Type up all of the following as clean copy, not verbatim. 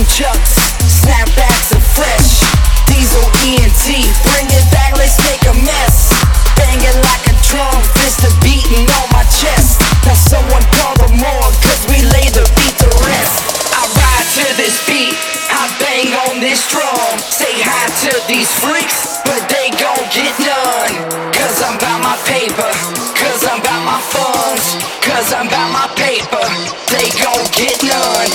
chucks, snapbacks are fresh. Diesel ENT, bring it back, let's make a mess. Banging like a drum, fist a beating on my chest. Now someone call the morgue, cause we lay the beat to rest. I ride to this beat, I bang on this drum. Say hi to these freaks, but they gon' get none. Cause I'm bout my paper, cause I'm bout my funds, cause I'm bout my paper, they gon' get none.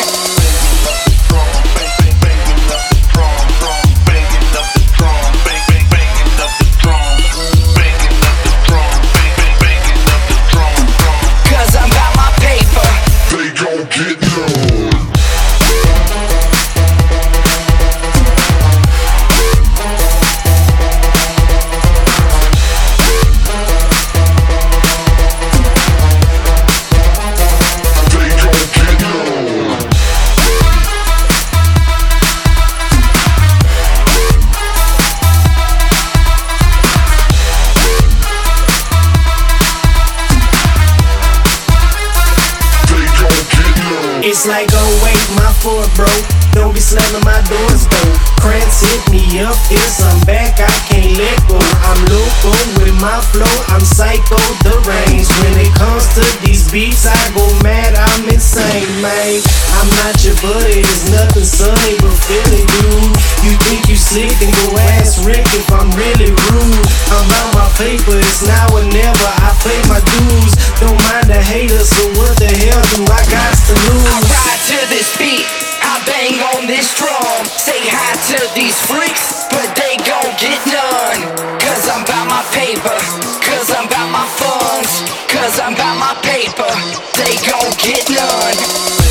It's like, oh wait, my Ford broke. Don't be slamming my doors though. Krantz hit me up, yes I'm back, I can't let go. I'm loco with my flow, I'm psycho, deranged. When it comes to these beats, I go mad, I'm insane, man. I'm not your buddy, there's nothing sunny but feeling dude. You think you slick, then go ask Rick if I'm really rude. I'm out my paper, it's now or never, I pay my dues. Don't mind the haters, so what the hell do I got to lose? I ride to this beat, I bang on this drum. Say hi to these freaks, but they gon' get none. Cause I'm bout my paper, cause I'm bout my funds, cause I'm bout my paper, they gon' get none.